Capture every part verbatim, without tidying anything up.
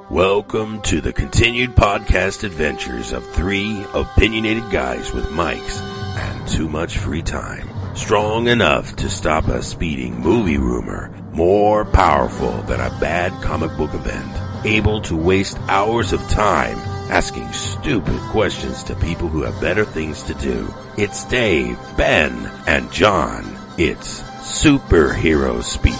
Welcome to the continued podcast adventures of three opinionated guys with mics and too much free time. Strong enough to stop a speeding movie rumor, more powerful than a bad comic book event, able to waste hours of time asking stupid questions to people who have better things to do. It's Dave, Ben, and John. It's Superhero Speak.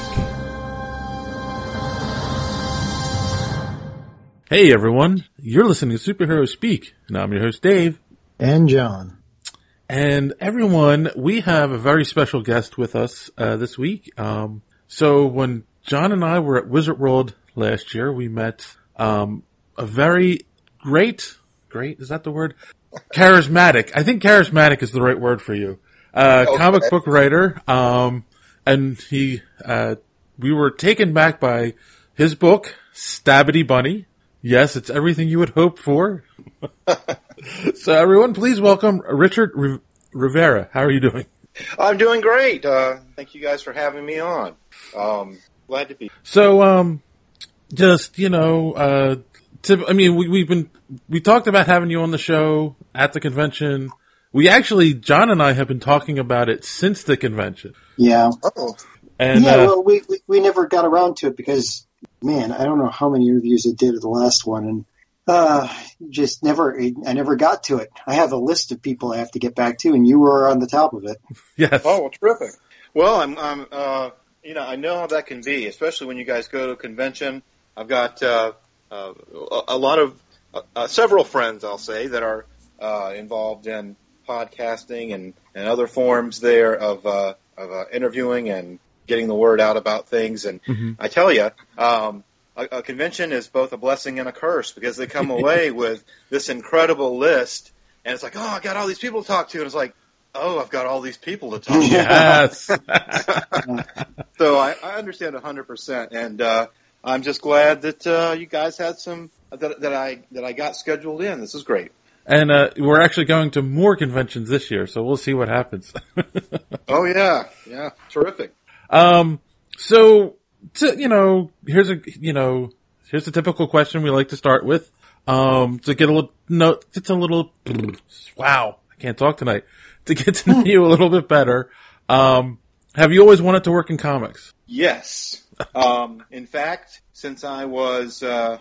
Hey everyone, you're listening to Superhero Speak, and I'm your host Dave. And John. And everyone, we have a very special guest with us uh, this week. Um, so when John and I were at Wizard World last year, we met um, a very great, great, is that the word? Charismatic. I think charismatic is the right word for you. Uh, okay. Comic book writer. Um, and he, uh, we were taken back by his book, Stabbity Bunny. Yes, it's everything you would hope for. So everyone, please welcome Richard R- Rivera. How are you doing? I'm doing great. Uh, thank you guys for having me on. Um, glad to be. So, um, just, you know, uh, to, I mean, we, we've been, we talked about having you on the show at the convention. We actually, John and I have been talking about it since the convention. Yeah. Oh. And, yeah, uh, well, we, we, we never got around to it because, man, I don't know how many interviews I did at the last one, and uh, just never, I never got to it. I have a list of people I have to get back to, and you were on the top of it. Yes. Oh, well, terrific. Well, I'm, I'm, uh, you know, I know how that can be, especially when you guys go to a convention. I've got uh, uh, a lot of, uh, uh, several friends, I'll say, that are uh, involved in podcasting and, and other forms there of, uh, of uh, interviewing and getting the word out about things. And mm-hmm. I tell you, um, a, a convention is both a blessing and a curse because they come away with this incredible list, and it's like, oh, I got all these people to talk to, and it's like, oh, I've got all these people to talk to. Yes. So I, I understand one hundred percent, and uh, I'm just glad that uh, you guys had some that, that I that I got scheduled in. This is great. And uh, we're actually going to more conventions this year, so we'll see what happens. Oh yeah, yeah, terrific. Um, so, to, you know, here's a, you know, here's a typical question we like to start with. Um, to get a little, no, it's a little, wow, I can't talk tonight. To get to know you a little bit better, um, have you always wanted to work in comics? Yes. Um, in fact, since I was, uh,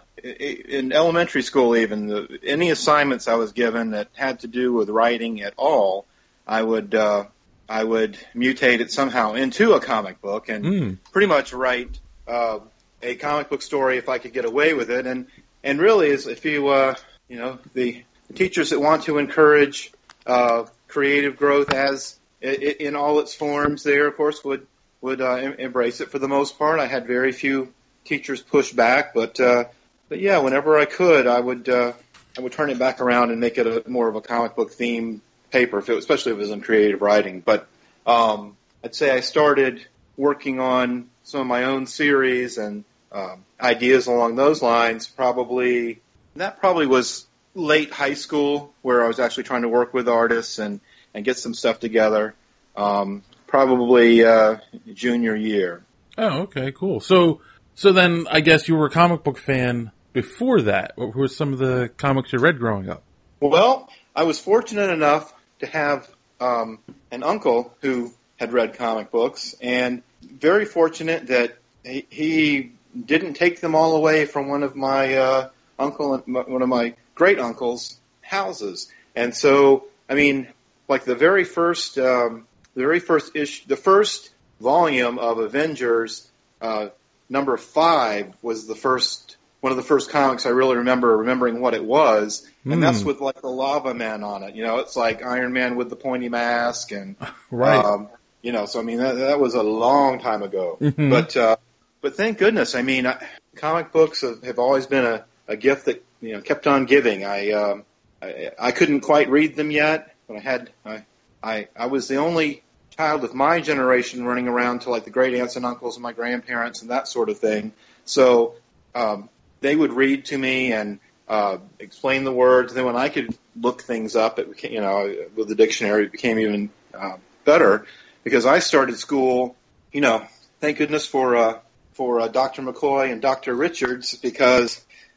in elementary school even, the, any assignments I was given that had to do with writing at all, I would, uh, I would mutate it somehow into a comic book and mm. pretty much write uh, a comic book story if I could get away with it. And and really, is if you uh, you know the, the teachers that want to encourage uh, creative growth as in all its forms, there of course would would uh, em- embrace it for the most part. I had very few teachers push back, but uh, but yeah, whenever I could, I would uh, I would turn it back around and make it a more of a comic book theme paper, if it, especially if it was in creative writing. But um, I'd say I started working on some of my own series and um, ideas along those lines probably, that probably was late high school, where I was actually trying to work with artists and, and get some stuff together, um, probably uh, junior year. Oh, okay, cool. So, so then I guess you were a comic book fan before that. What were some of the comics you read growing up? Well, I was fortunate enough to have um, an uncle who had read comic books, and very fortunate that he, he didn't take them all away from one of my uh, uncle, one of my great uncles' houses. And so, I mean, like the very first, um, the very first issue, the first volume of Avengers, uh, number five was the first. One of the first comics I really remember remembering what it was, and mm. that's with like the Lava Man on it. You know, it's like Iron Man with the pointy mask, and right. Um, you know, so I mean that, that was a long time ago. Mm-hmm. But uh, but thank goodness. I mean, I, comic books have, have always been a, a gift that you know kept on giving. I, um, I I couldn't quite read them yet, but I had I I, I was the only child of my generation running around to like the great aunts and uncles and my grandparents and that sort of thing. So. Um, They would read to me and uh, explain the words. And then when I could look things up, it became, you know, with the dictionary, it became even uh, better because I started school. You know, thank goodness for uh, for uh, Doctor McCoy and Doctor Richards because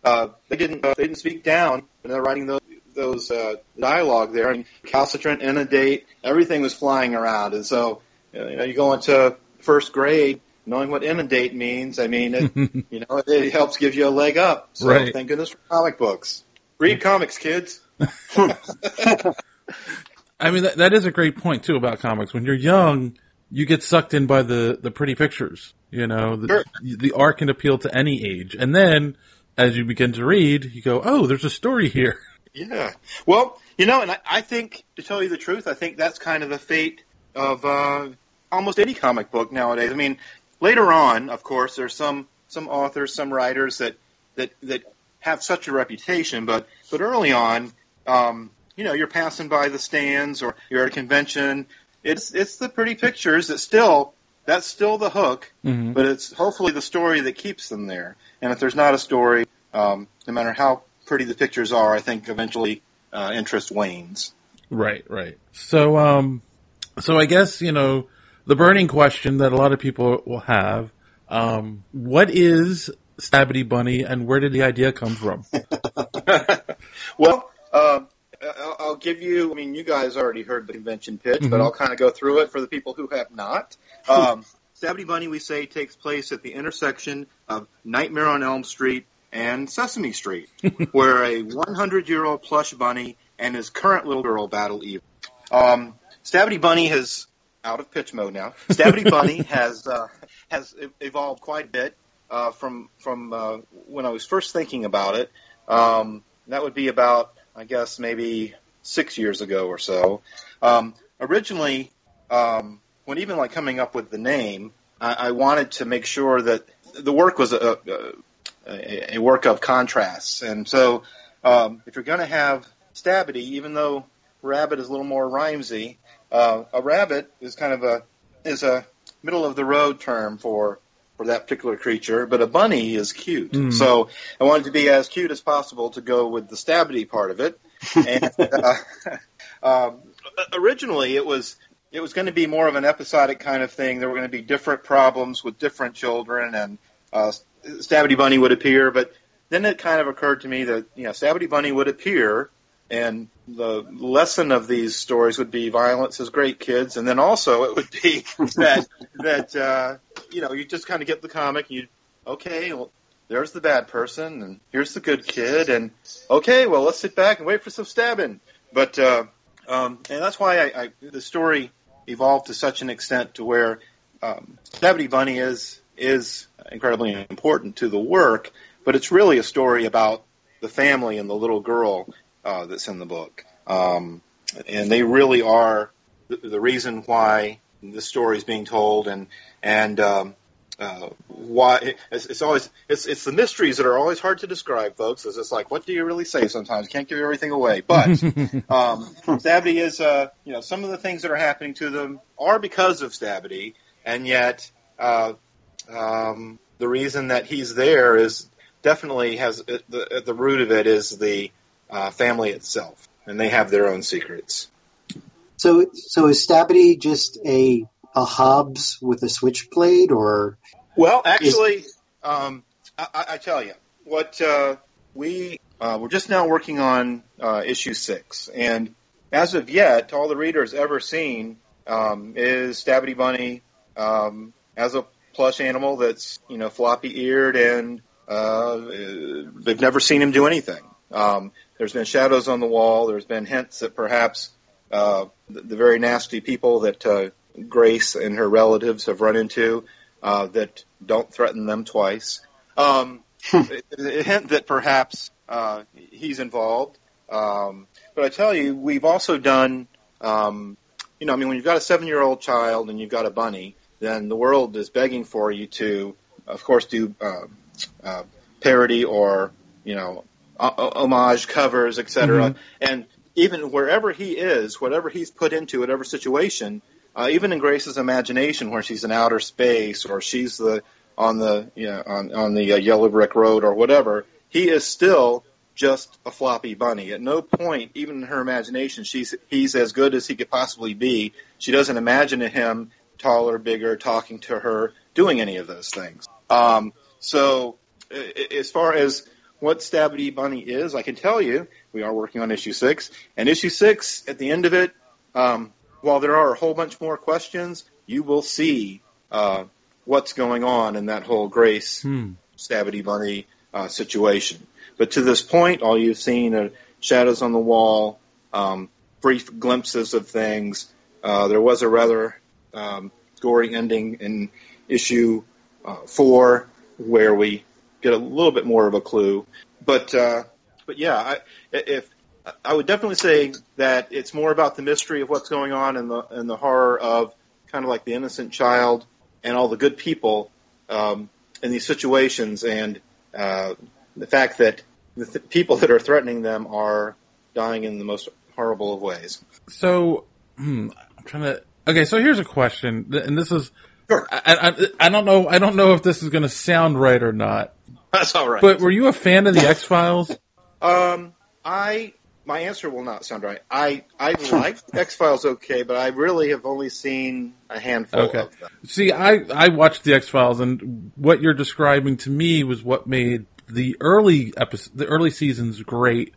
uh, they didn't uh, they didn't speak down when they're writing those those uh, dialogue there. I mean, recalcitrant, inundate, everything was flying around, and so you know you go into first grade knowing what inundate means. I mean, it, you know, it helps give you a leg up. So right. Thank goodness for comic books. Read comics, kids. I mean, that, that is a great point, too, about comics. When you're young, you get sucked in by the, the pretty pictures. You know, the, Sure. the art can appeal to any age. And then, as you begin to read, you go, oh, there's a story here. Yeah. Well, you know, and I, I think, to tell you the truth, I think that's kind of the fate of uh, almost any comic book nowadays. I mean, later on, of course, there's some, some authors, some writers that, that, that have such a reputation, but, but early on, um, you know, you're passing by the stands or you're at a convention. It's it's the pretty pictures that still, that's still the hook, mm-hmm. but it's hopefully the story that keeps them there. And if there's not a story, um, no matter how pretty the pictures are, I think eventually uh, interest wanes. Right, right. So, um, so I guess, you know, the burning question that a lot of people will have, um, what is Stabity Bunny and where did the idea come from? Well, uh, I'll give you, I mean, you guys already heard the convention pitch, mm-hmm. but I'll kind of go through it for the people who have not. Um, Stabity Bunny, we say, takes place at the intersection of Nightmare on Elm Street and Sesame Street, where a hundred-year-old plush bunny and his current little girl battle evil. Um, Stabity Bunny has, out of pitch mode now, Stabity Bunny has uh, has evolved quite a bit uh, from, from uh, when I was first thinking about it. Um, that would be about, I guess, maybe six years ago or so. Um, originally, um, when even like coming up with the name, I, I wanted to make sure that the work was a, a, a work of contrasts. And so um, if you're going to have Stabity, even though rabbit is a little more rhymesy, uh, a rabbit is kind of a is a middle-of-the-road term for for that particular creature, but a bunny is cute. Mm. So I wanted to be as cute as possible to go with the Stabity part of it. And uh, um, originally, it was it was going to be more of an episodic kind of thing. There were going to be different problems with different children, and uh, Stabity Bunny would appear. But then it kind of occurred to me that you know Stabity Bunny would appear, and the lesson of these stories would be violence is great, kids. And then also it would be that that. Uh, You know, you just kind of get the comic, and you, okay, well, there's the bad person, and here's the good kid, and okay, well, let's sit back and wait for some stabbing. But, uh, um, and that's why I, I, the story evolved to such an extent to where um, Stabity Bunny is is incredibly important to the work, but it's really a story about the family and the little girl uh, that's in the book. Um, and they really are the, the reason why the story is being told, and and um, uh, why it's, it's always it's it's the mysteries that are always hard to describe, folks. It's just like, what do you really say? Sometimes can't give everything away. But um, Stabity is, uh, you know, some of the things that are happening to them are because of Stabity, and yet uh, um, the reason that he's there is definitely has the, at the root of it is the uh, family itself, and they have their own secrets. So, so is Stabity just a a Hobbs with a switchblade, or? Well, actually, is... um, I, I tell you what uh, we uh, we're just now working on uh, issue six, and as of yet, all the reader's ever seen um, is Stabity Bunny um, as a plush animal that's you know floppy eared, and uh, they've never seen him do anything. Um, there's been shadows on the wall. There's been hints that perhaps. Uh, the, the very nasty people that uh, Grace and her relatives have run into uh, that don't threaten them twice. Um, a, a hint that perhaps uh, he's involved. Um, but I tell you, we've also done, um, you know, I mean, when you've got a seven-year-old child and you've got a bunny, then the world is begging for you to, of course, do uh, uh, parody or, you know, homage covers, et cetera. Mm-hmm. And even wherever he is, whatever he's put into, whatever situation, uh, even in Grace's imagination, where she's in outer space or she's the on the you know on on the uh, yellow brick road or whatever, he is still just a floppy bunny. At no point, even in her imagination, she's he's as good as he could possibly be. She doesn't imagine him taller, bigger, talking to her, doing any of those things. Um, so, as far as what Stabity Bunny is, I can tell you we are working on issue six. And issue six, at the end of it, um, while there are a whole bunch more questions, you will see uh, what's going on in that whole Grace Hmm. Stabity Bunny uh, situation. But to this point, all you've seen are shadows on the wall, um, brief glimpses of things. Uh, there was a rather um, gory ending in issue uh, four where we get a little bit more of a clue. But uh, but yeah, I, if I would definitely say that it's more about the mystery of what's going on and the and the horror of kind of like the innocent child and all the good people um, in these situations, and uh, the fact that the th- people that are threatening them are dying in the most horrible of ways. So, hmm, I'm trying to. Okay, so here's a question, and this is. Sure. I, I, I don't know. I don't know if this is going to sound right or not. That's all right. But were you a fan of the X-Files? Um, I my answer will not sound right. I I like X-Files okay, but I really have only seen a handful Okay. of them. See, I, I watched the X-Files, and what you're describing to me was what made the early episode, the early seasons great.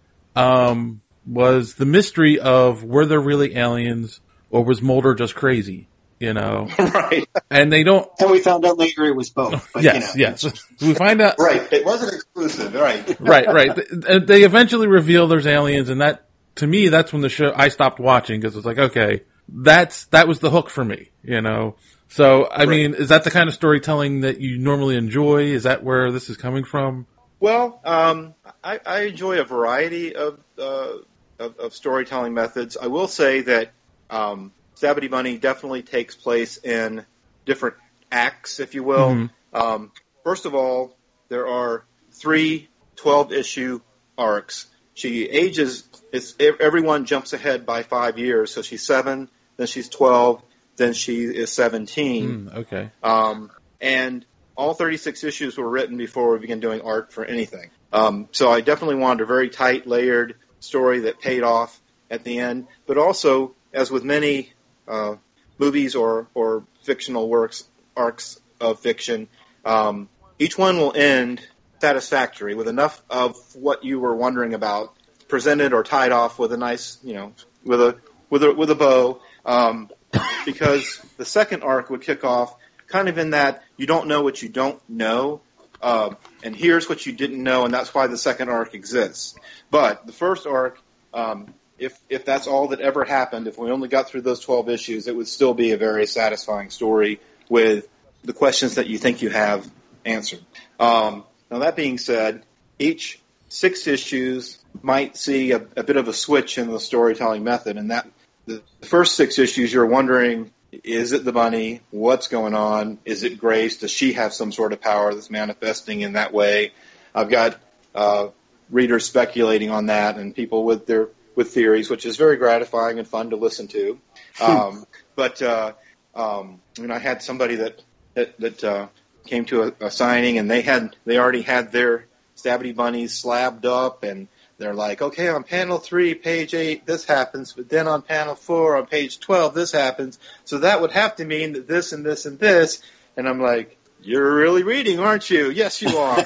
Um, was the mystery of were there really aliens or was Mulder just crazy? You know, Right. and they don't. And we found out later it was both. But, Yes, you know, yes. We find out. Right. It wasn't exclusive. Right. Right, right. They- They eventually reveal there's aliens, and that to me, that's when the show I stopped watching because it's like, okay, that's that was the hook for me. You know. So, I Right. mean, is that the kind of storytelling that you normally enjoy? Is that where this is coming from? Well, um, I, I enjoy a variety of, uh, of of storytelling methods. I will say that um, Stabity Bunny definitely takes place in different acts, if you will. Mm-hmm. Um, first of all, there are three twelve-issue arcs. She ages, it's, everyone jumps ahead by five years. So she's seven, then she's twelve, then she is seventeen. Mm, okay. Um, and all thirty-six issues were written before we began doing art for anything. Um, so I definitely wanted a very tight, layered story that paid off at the end. But also, as with many uh, movies or, or fictional works, arcs of fiction, um, each one will end satisfactory with enough of what you were wondering about presented or tied off with a nice, you know, with a with a with a bow. Um, because the second arc would kick off kind of in that you don't know what you don't know, uh, and here's what you didn't know, and that's why the second arc exists. But the first arc, um, if if that's all that ever happened, if we only got through those twelve issues, it would still be a very satisfying story with the questions that you think you have answered. Um, now that being said, each six issues might see a, a bit of a switch in the storytelling method, and that the first six issues you're wondering, is it the bunny? What's going on? Is it Grace? Does she have some sort of power that's manifesting in that way? I've got uh, readers speculating on that and people with their with theories, which is very gratifying and fun to listen to. Um, but uh, um, I mean, I had somebody that that, that uh, came to a, a signing, and they had they already had their Stabity Bunnies slabbed up, and they're like, okay, on panel three, page eight, this happens, but then on panel four, on page twelve, this happens. So that would have to mean that this and this and this. And I'm like, you're really reading, aren't you? Yes, you are.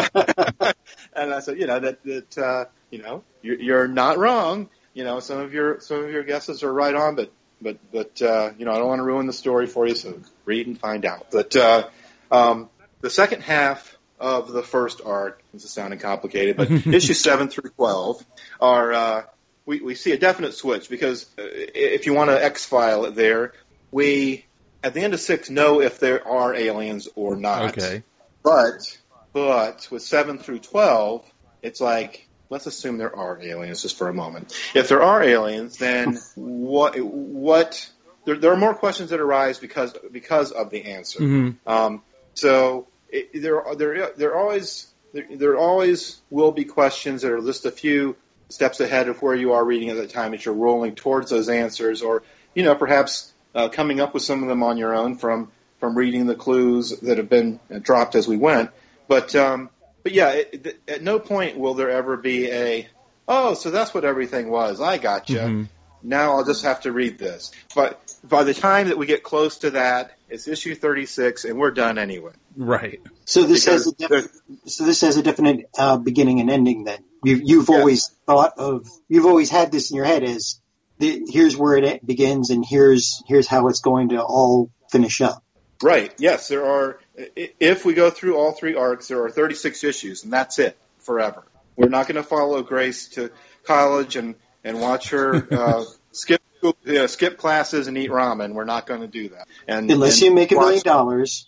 And I said, you know, that, that uh, you know, you're, you're not wrong. You know, some of your some of your guesses are right on, but but but uh, you know, I don't want to ruin the story for you, so read and find out. But uh, um, the second half of the first arc, this is sounding complicated, but issues seven through twelve are, uh, we, we see a definite switch because uh, if you want to X-file it there, we, at the end of six, know if there are aliens or not. Okay. But, but with seven through twelve, it's like, let's assume there are aliens just for a moment. If there are aliens, then what, what, there, there are more questions that arise because, because of the answer. Mm-hmm. Um, so, It, there, there, there always, there, there always will be questions that are just a few steps ahead of where you are reading at the time that you're rolling towards those answers, or you know, perhaps uh, coming up with some of them on your own from from reading the clues that have been dropped as we went. But um, but yeah, it, it, at no point will there ever be a oh, so that's what everything was. I gotcha. Mm-hmm. now I'll just have to read this. But by the time that we get close to that, it's issue thirty-six, and we're done anyway. Right. So this Because has a definite, so this has a definite uh, beginning and ending. Then you've you've Yes. always thought of you've always had this in your head as the, here's where it begins and here's here's how it's going to all finish up. Right. Yes, there are. i- If we go through all three arcs, there are thirty-six issues, and that's it forever. We're not going to follow Grace to college and and watch her uh, skip you know, skip classes and eat ramen. We're not going to do that. And Unless and you make a watch- million dollars.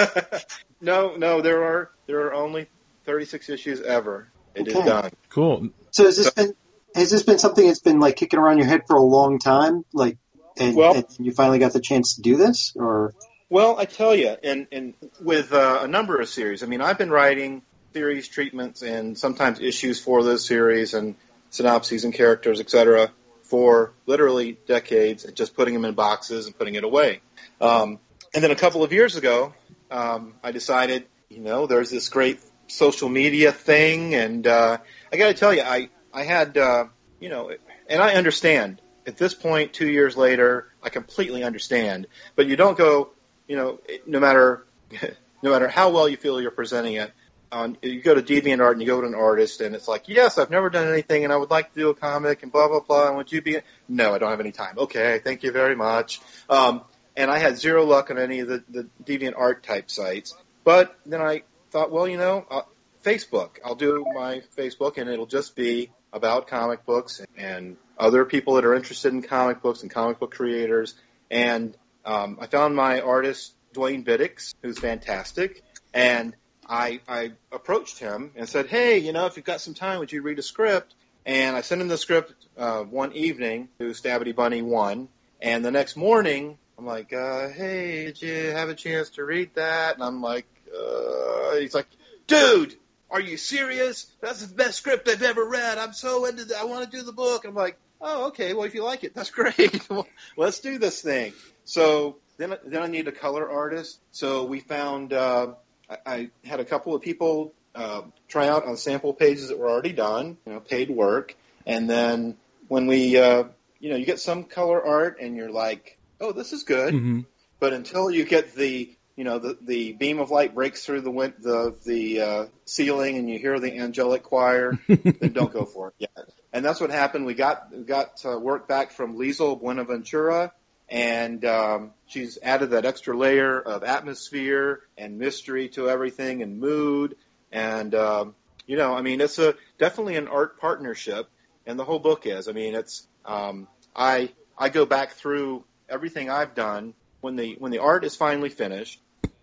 No, no, there are there are only thirty-six issues ever. It is Okay. done. Cool. So has this been has this been something that's been like kicking around your head for a long time? Like, and, Well- and you finally got the chance to do this, or Well, I tell you, and and with uh, a number of series. I mean, I've been writing series treatments and sometimes issues for those series and synopses and characters, et cetera, for literally decades, and just putting them in boxes and putting it away. Um, and then a couple of years ago, um, I decided, you know, there's this great social media thing, and uh, I got to tell you, I I had, uh, you know, and I understand. At this point, two years later, I completely understand. But you don't go, you know, no matter no matter how well you feel you're presenting it, um, you go to DeviantArt and you go to an artist, and it's like, yes, I've never done anything, and I would like to do a comic, and blah blah blah. And would you be? No, I don't have any time. Okay, thank you very much. Um, and I had zero luck on any of the, the DeviantArt type sites. But then I thought, well, you know, uh, Facebook. I'll do my Facebook, and it'll just be about comic books and other people that are interested in comic books and comic book creators. And um, I found my artist, Dwayne Biddix, who's fantastic. And I, I approached him and said, hey, you know, if you've got some time, would you read a script? And I sent him the script uh, one evening to Stabbity Bunny one. And the next morning, I'm like, uh, hey, did you have a chance to read that? And I'm like, uh, he's like, dude, are you serious? That's the best script I've ever read. I'm so into that. I want to do the book. I'm like, oh, okay. Well, if you like it, that's great. Well, let's do this thing. So then, then I need a color artist. So we found, uh, I, I had a couple of people uh, try out on sample pages that were already done, you know, paid work. And then when we, uh, you know, you get some color art and you're like, oh, this is good. Mm-hmm. But until you get the, you know, the, the beam of light breaks through the win- the the uh, ceiling and you hear the angelic choir, then don't go for it yet. And that's what happened. We got we got uh, work back from Liesl Buenaventura, and um, she's added that extra layer of atmosphere and mystery to everything and mood. And um, you know, I mean, it's a definitely an art partnership, and the whole book is. I mean, it's um, I I go back through everything I've done when the when the art is finally finished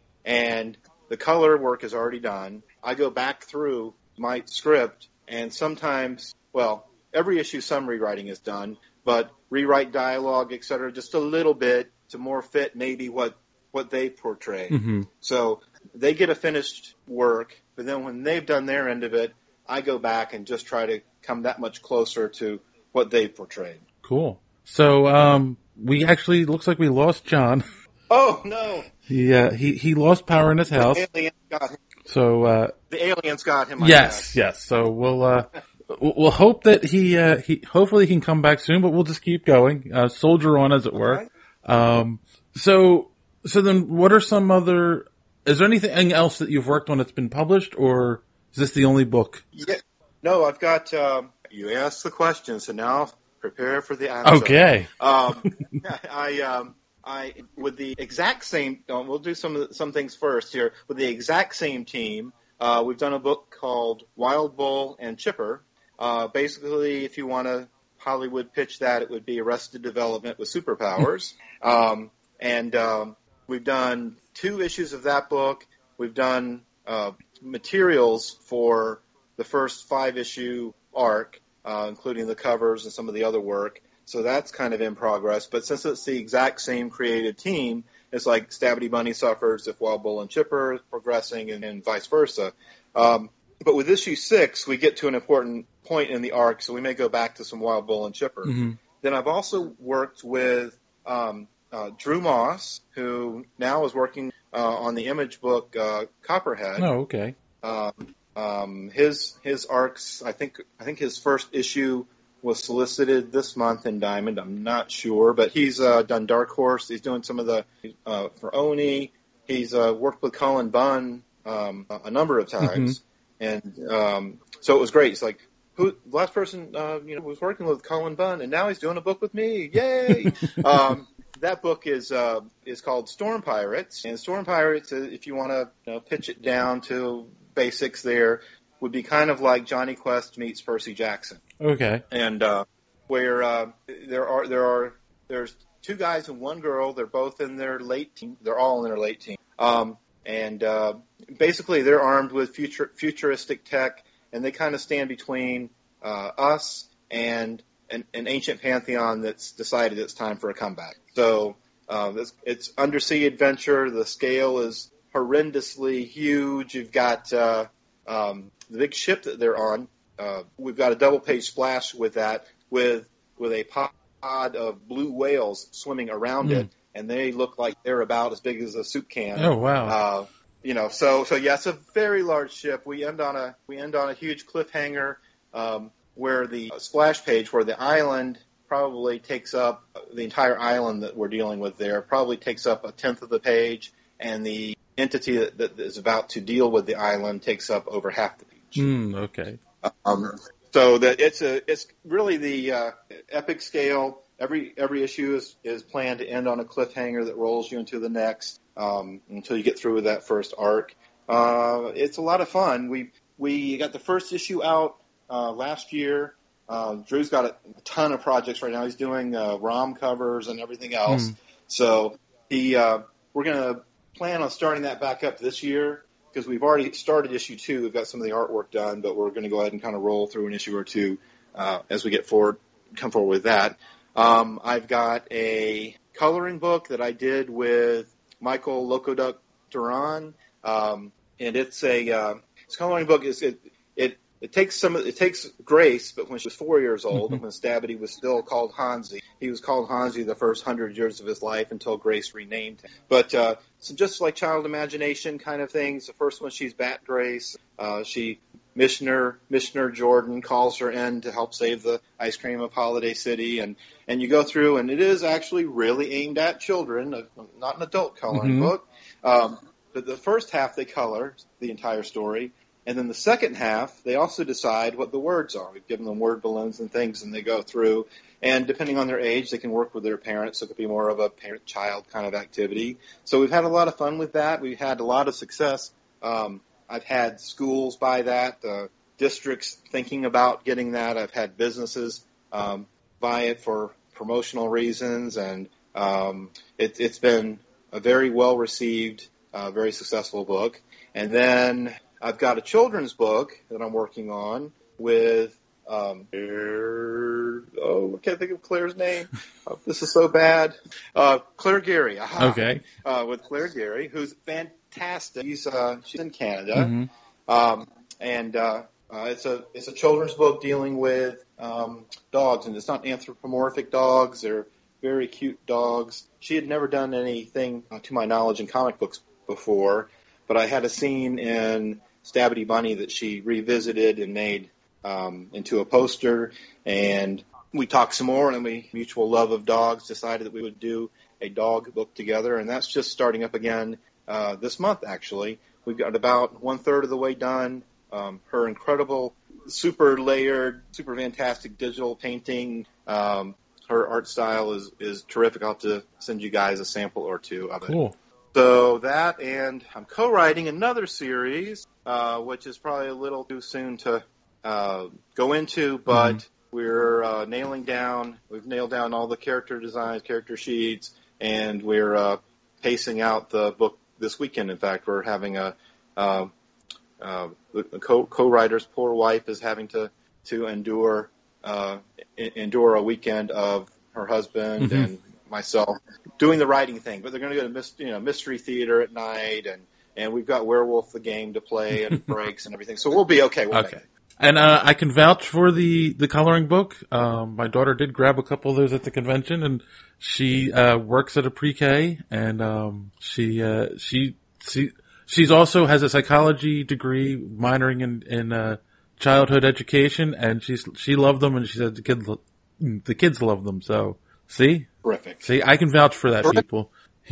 and the color work is already done. I go back through my script, and sometimes, well, every issue some rewriting is done, but rewrite dialogue, et cetera, just a little bit to more fit maybe what what they portray. Mm-hmm. So they get a finished work, but then when they've done their end of it, I go back and just try to come that much closer to what they portrayed. Cool. So, um, we actually, looks like we lost John. Oh, no! He, uh, he, he lost power in his house. The aliens got him. So, uh, The aliens got him. I yes, guess. yes. So we'll, uh, we'll we'll hope that he, uh, he, hopefully he can come back soon, but we'll just keep going, uh, soldier on as it were. Right. Um, so, so then what are some other, is there anything else that you've worked on that's been published, or is this the only book? Yeah. No, I've got, um, you asked the question, so now prepare for the answer. Okay. Um, I, um, I, with the exact same, um, we'll do some some things first here. With the exact same team, uh, we've done a book called Wild Bull and Chipper. Uh, basically, if you want to Hollywood pitch that, it would be Arrested Development with superpowers. um, and um, we've done two issues of that book. We've done uh, materials for the first five-issue arc, uh, including the covers and some of the other work. So that's kind of in progress. But since it's the exact same creative team, it's like Stabbity Bunny suffers if Wild Bull and Chipper is progressing, and, and vice versa. Um, but with issue six, we get to an important point in the arc, so we may go back to some Wild Bull and Chipper. Mm-hmm. Then I've also worked with um, uh, Drew Moss, who now is working uh, on the Image book uh, Copperhead. Oh, okay. Um, um, his his arcs, I think I think his first issue was solicited this month in Diamond. I'm not sure, but he's uh, done Dark Horse. He's doing some of the uh, for Oni. He's uh, worked with Cullen Bunn um, a number of times, mm-hmm. and um, so it was great. It's like who the last person uh, you know was working with Cullen Bunn, and now he's doing a book with me. Yay! um, that book is uh, is called Storm Pirates, and Storm Pirates, uh, if you want to you know, pitch it down to basics, there would be kind of like Johnny Quest meets Percy Jackson. Okay, and uh, where uh, there are there are there's two guys and one girl. They're both in their late teens. They're all in their late teens. Um, and uh, basically, they're armed with future, futuristic tech, and they kind of stand between uh, us and an, an ancient pantheon that's decided it's time for a comeback. So uh, it's, it's undersea adventure. The scale is horrendously huge. You've got uh, um, the big ship that they're on. Uh, we've got a double-page splash with that, with with a pod of blue whales swimming around mm. it, and they look like they're about as big as a soup can. Oh wow! Uh, you know, so so yeah, it's a very large ship. We end on a we end on a huge cliffhanger um, where the splash page, where the island probably takes up the entire island that we're dealing with there, probably takes up a tenth of the page, and the entity that, that is about to deal with the island takes up over half the page. Mm, okay. Um, So that it's a it's really the uh, epic scale. Every every issue is, is planned to end on a cliffhanger that rolls you into the next um, until you get through with that first arc. Uh, it's a lot of fun. We we got the first issue out uh, last year. Uh, Drew's got a ton of projects right now. He's doing uh, ROM covers and everything else. Mm. So he uh, we're gonna plan on starting that back up this year. Because we've already started issue two, we've got some of the artwork done, but we're going to go ahead and kind of roll through an issue or two uh, as we get forward, come forward with that. Um, I've got a coloring book that I did with Michael Locoduck Duran, um, and it's a uh, this coloring book is it it it takes some it takes Grace, but when she was four years old, mm-hmm. when Stabity was still called Hansi, he was called Hansi the first hundred years of his life until Grace renamed him. But uh, so just like child imagination kind of things. The first one, she's Bat Grace. Uh, she Missioner Missioner Jordan calls her in to help save the ice cream of Holiday City, and and you go through, and it is actually really aimed at children, not an adult coloring mm-hmm. book. Um, but the first half they color the entire story. And then the second half, they also decide what the words are. We've given them word balloons and things, and they go through. And depending on their age, they can work with their parents. So it could be more of a parent-child kind of activity. So we've had a lot of fun with that. We've had a lot of success. Um, I've had schools buy that, uh, districts thinking about getting that. I've had businesses um, buy it for promotional reasons. And um, it, it's been a very well-received, uh, very successful book. And then I've got a children's book that I'm working on with, um, oh, I can't think of Claire's name. Oh, this is so bad. Uh, Claire Gary. Aha. Okay. Uh, with Claire Gary, who's fantastic. She's, uh, she's in Canada. Mm-hmm. Um, and, uh, uh, it's a, it's a children's book dealing with, um, dogs, and it's not anthropomorphic dogs. They're very cute dogs. She had never done anything, uh, to my knowledge, in comic books before, but I had a scene in Stabity Bunny that she revisited and made um, into a poster, and we talked some more, and we, mutual love of dogs, decided that we would do a dog book together, and that's just starting up again uh, this month, actually. We've got about one-third of the way done. Um, her incredible, super layered, super fantastic digital painting, um, her art style is, is terrific. I'll have to send you guys a sample or two of it. Cool. So that, and I'm co-writing another series, uh, which is probably a little too soon to uh, go into, but mm-hmm. we're uh, nailing down, we've nailed down all the character designs, character sheets, and we're uh, pacing out the book this weekend. In fact, we're having a, uh, uh, the co- co-writer's poor wife is having to, to endure, uh, endure a weekend of her husband mm-hmm. and myself doing the writing thing, but they're going to go to mis- you know mystery theater at night, and, and we've got Werewolf the game to play and breaks and everything, so we'll be okay. We'll okay, and uh, I can vouch for the, the coloring book. Um, my daughter did grab a couple of those at the convention, and she uh, works at a pre-K, and um, she uh, she she she's also has a psychology degree, minoring in in uh, childhood education, and she's she loved them, and she said the kids the kids love them. So see, terrific. See, I can vouch for that, Terrific. people.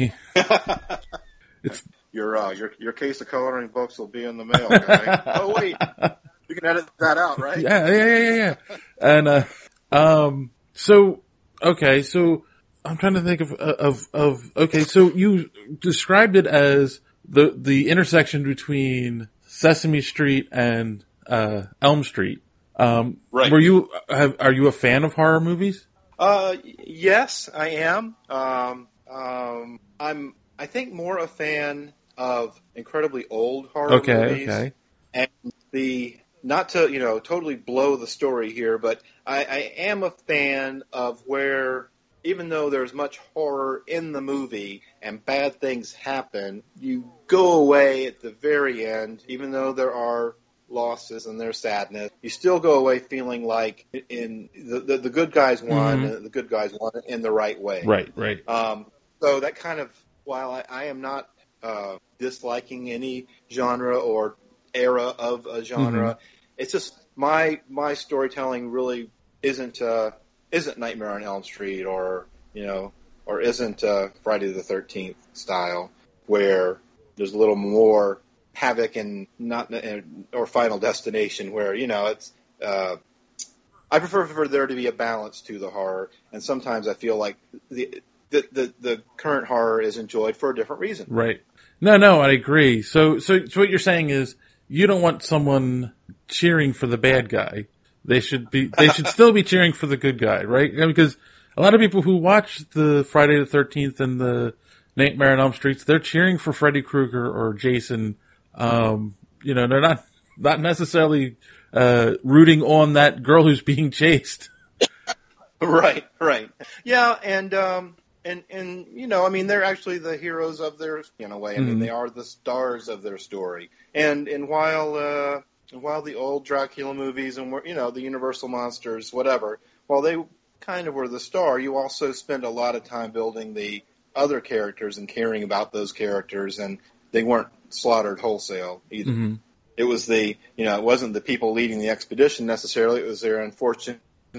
It's Your uh, your your case of coloring books will be in the mail, guy. Oh wait, you can edit that out, right? yeah, yeah, yeah, yeah, yeah. And uh, um, so okay, so I'm trying to think of of of okay, so you described it as the the intersection between Sesame Street and uh, Elm Street. Um, Right. Were you have are you a fan of horror movies? Uh, yes, I am. Um, um, I'm I think more a fan of incredibly old horror Okay, movies. okay. And the not to you know totally blow the story here, but I, I am a fan of where even though there's much horror in the movie and bad things happen, you go away at the very end, even though there are losses and there's sadness, you still go away feeling like in the the, the good guys won, Mhm. and the good guys won in the right way. Right, right. Um, so that kind of while I, I am not uh, disliking any genre or era of a genre, it's just my my storytelling really isn't uh, isn't Nightmare on Elm Street or you know or isn't uh, Friday the thirteenth style where there's a little more havoc and not or Final Destination where you know it's. Uh, I prefer for there to be a balance to the horror, and sometimes I feel like the the the, the current horror is enjoyed for a different reason. Right. No, no, I agree. So, so, so what you're saying is you don't want someone cheering for the bad guy. They should be, they should still be cheering for the good guy, right? I mean, because a lot of people who watch the Friday the thirteenth and the Nightmare on Elm Streets, they're cheering for Freddy Krueger or Jason. Um, you know, they're not, not necessarily, uh, rooting on that girl who's being chased. Right, right. Yeah, and, um, and, and, you know, I mean, they're actually the heroes of their, in a way. I mean, Mhm. they are the stars of their story. And, and while, uh, while the old Dracula movies and, you know, the Universal monsters, whatever, while they kind of were the star, you also spend a lot of time building the other characters and caring about those characters, and they weren't slaughtered wholesale either. Mhm. It was the, you know, it wasn't the people leading the expedition necessarily. It was their unfortunate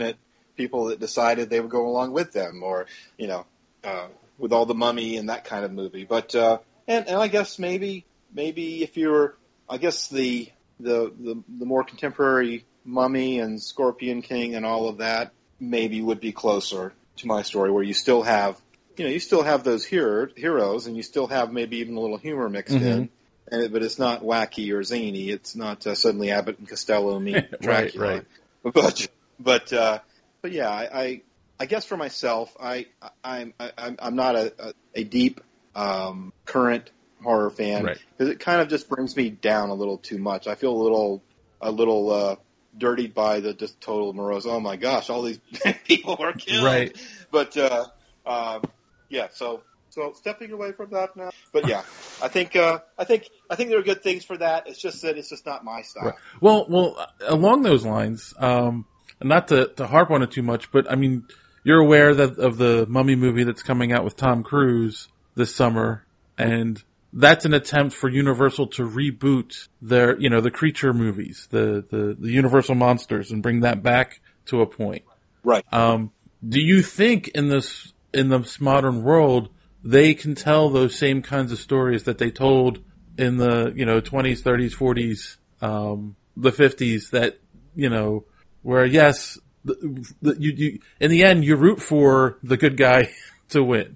people that decided they would go along with them, or, you know, uh, with all the Mummy and that kind of movie. But uh, and and I guess maybe maybe if you're, I guess the the the, the more contemporary Mummy and Scorpion King and all of that maybe would be closer to my story, where you still have, you know, you still have those hero, heroes, and you still have maybe even a little humor mixed Mhm. in. And, but it's not wacky or zany. It's not uh, suddenly Abbott and Costello meet Dracula. right. But but uh, but yeah, I, I I guess for myself, I I'm I'm I'm not a, a, a deep um, current horror fan Right. because it kind of just brings me down a little too much. I feel a little a little uh, dirtied by the just total morose. Oh my gosh, all these people were killed. Right. But uh, um, yeah, so. So stepping away from that now, but yeah, I think uh, I think I think there are good things for that. It's just that it's just not my style. Right. Well, well, along those lines, um, not to, to harp on it too much, but I mean, you're aware that of the Mummy movie that's coming out with Tom Cruise this summer, and that's an attempt for Universal to reboot their, you know, the creature movies, the, the, the Universal monsters, and bring that back to a point. Right. Um, do you think in this, in this modern world, they can tell those same kinds of stories that they told in the, you know, twenties, thirties, forties, um, the fifties, that, you know, where yes, the, the, you, you, in the end, you root for the good guy to win.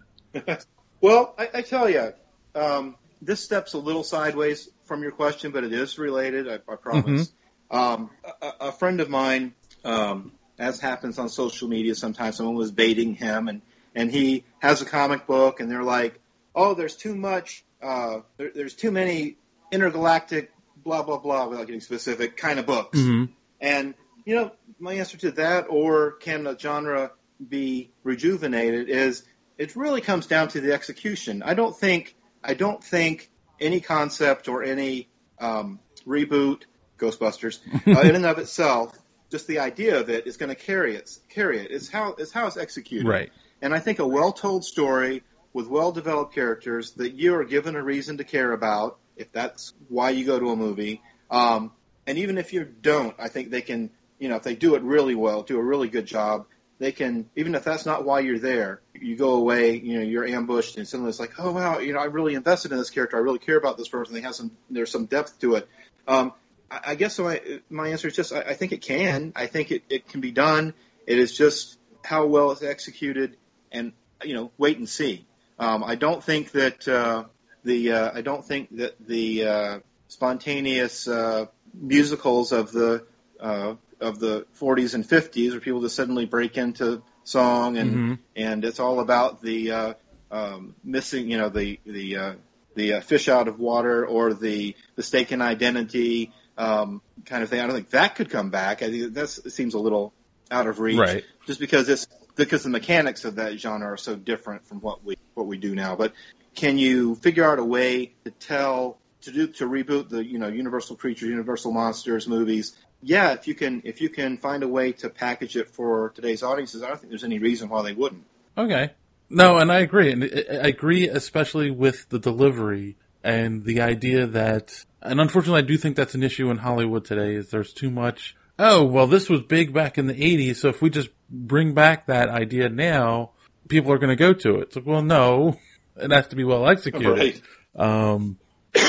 Well, I, I tell you, um, this steps a little sideways from your question, but it is related. I, I promise. Mm-hmm. Um, a, a friend of mine, um, as happens on social media, sometimes someone was baiting him, and, and he has a comic book, and they're like, "Oh, there's too much. Uh, there, there's too many intergalactic blah blah blah," without getting specific, kind of books. Mm-hmm. And you know, my answer to that, or can a genre be rejuvenated, is it really comes down to the execution. I don't think I don't think any concept or any um, reboot, Ghostbusters, uh, in and of itself, just the idea of it is going to carry it. Carry it. It's how it's how it's executed. Right. And I think a well-told story with well-developed characters that you are given a reason to care about, if that's why you go to a movie, um, and even if you don't, I think they can, you know, if they do it really well, do a really good job, they can, even if that's not why you're there, you go away, you know, you're ambushed, and suddenly it's like, oh wow, you know, I really invested in this character, I really care about this person, they have some, there's some depth to it. Um, I, I guess so. My, my answer is just, I, I think it can. I think it, it can be done. It is just how well it's executed, and you know, wait and see. Um, I don't think that uh, the, uh, I don't think that the uh, spontaneous uh, musicals of the uh, of the forties and fifties, where people just suddenly break into song and Mm-hmm. and it's all about the uh, um, missing, you know, the the uh, the uh, fish out of water or the mistaken identity um, kind of thing. I don't think that could come back. I think that seems a little out of reach, Right. just because it's because the mechanics of that genre are so different from what we what we do now. But can you figure out a way to tell to do to reboot the you know Universal Creatures, Universal Monsters movies? Yeah, if you can if you can find a way to package it for today's audiences, I don't think there's any reason why they wouldn't. Okay. No, and I agree. And I I agree especially with the delivery and the idea that, and unfortunately I do think that's an issue in Hollywood today, is there's too much, oh, well, this was big back in the eighties, so if we just bring back that idea now, people are going to go to it. It's like, well, no, it has to be well executed. Right. Um,